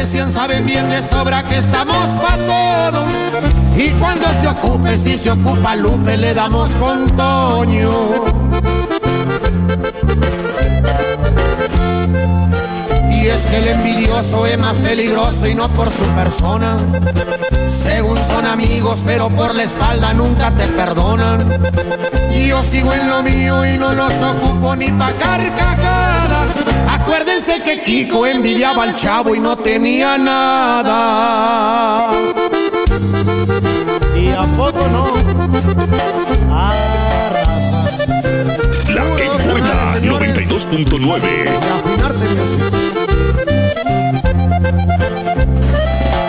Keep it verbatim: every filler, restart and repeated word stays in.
decían saben bien de sobra que estamos pa' todo. Y cuando se ocupe, si se ocupa Lupe, le damos con Toño. Y es que el envidioso es más peligroso y no por su persona. Según son amigos, pero por la espalda nunca te perdonan. Yo sigo en lo mío y no los ocupo ni pa' carcajadas. Acuérdense que Kiko envidiaba al Chavo y no tenía nada. ¿Y a poco no? Ah, La que buena noventa y dos punto nueve. Y afinarse,